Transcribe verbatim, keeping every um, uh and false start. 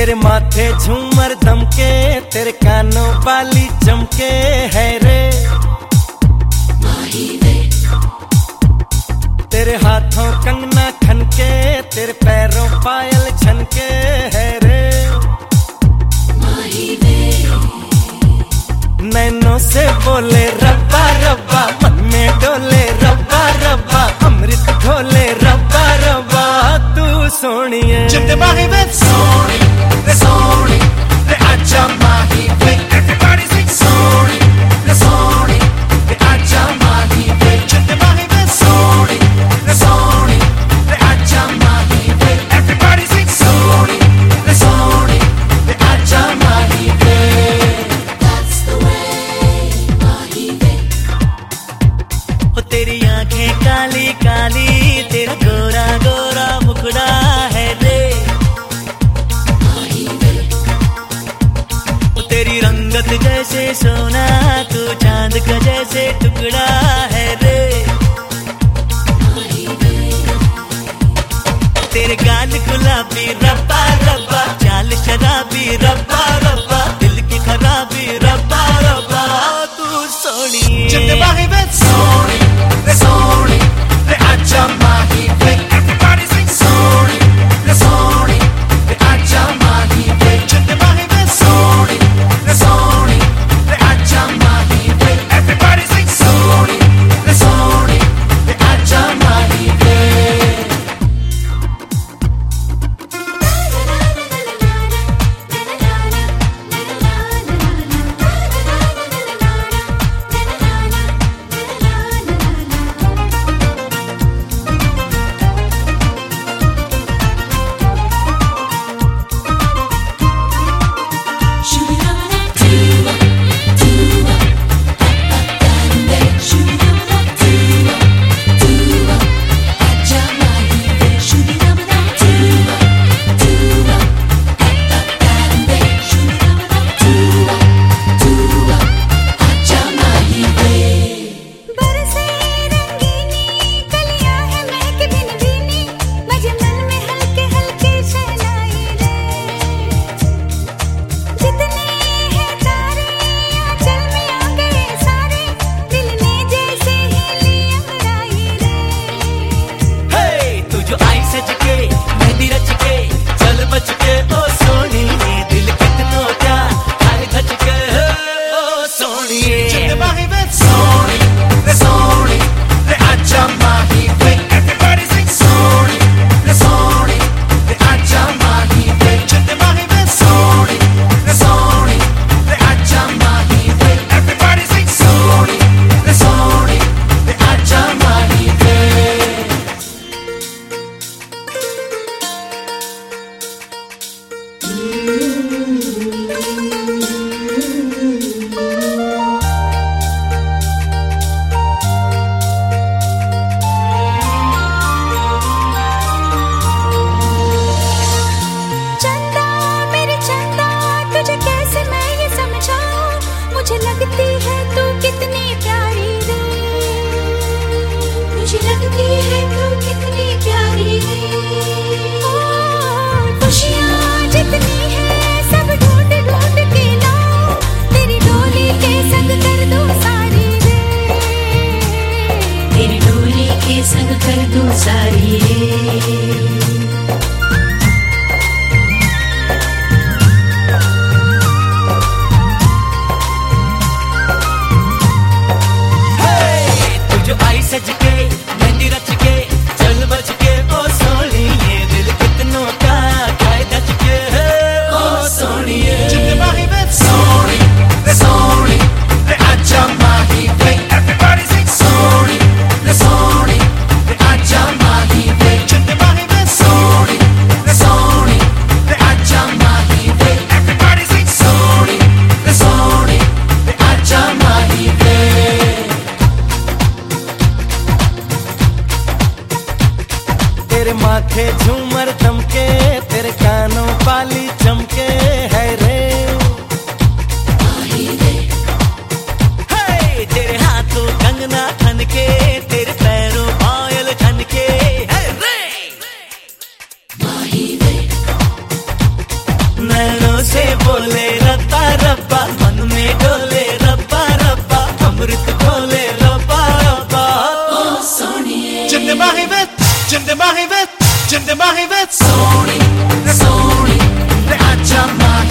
तेरे माथे झूमर दमके, तेरे कानों बाली चमके है रे माही वे। तेरे हाथों कंगना खनके, तेरे पैरों पायल छनके है रे माही वे। नैनों से बोले रब्बा रब्बा, मन में डोले रब्बा रब्बा, अमृत घोले रब्बा रब्बा तू सोनिए। जिंदे माही वे सोनी रे सोनी रे आजा माही वे। Everybody sing सोनी रे सोनी रे आजा माही वे। जिंदे माही वे सोनी रे सोनी रे आजा माही वे। Everybody sing सोनी रे सोनी रे आजा माही वे। That's the way माही वे। ओ तेरी आंखें काली काली, तेरा गोरा गोरा मुखड़ा है रे माही वे। तेरी रंगत जैसे सोना, तू चांद का जैसे टुकड़ा है रे माही वे। तेरे गाल गुलाबी रब्बा रब्बा, चाल शराबी रब्बा रब्बा, दिल की खराबी रब्बा रब्बा तू सोनिए। जिंदे माही वे सोनी रे सोनी रे आजा माही वे। Everybody sing सोनी रे सोनी रे आजा माही वे। जिंदे माही वे सोनी रे सोनी रे आजा माही वे। Everybody sing सोनी रे सोनी रे आजा माही वे। संग कर दूं सारी रे। सज के मेहंदी रच के चल बच के ओ सोनिए, दिल कितनों का खाए दच के ओ सोनिए। जिंदे माही वे सोनी रे सोनी रे आजा माही वे। Everybody sing सोनी रे सोनी रे आजा माही वे। जिंदे माही वे सोनी रे सोनी रे आजा माही वे। Everybody sing सोनी रे सोनी रे आजा माही वे। तेरे माथे झूमर दमके, तेरे कानों बाली चमके है रे माही वे। हे तेरे हाथों कंगना खनके, तेरे पैरों पायल छनके है रे माही वे। मैं माही वे जिंदे माही वे जिंदे माही वे सोनी रे सोनी रे आजा माही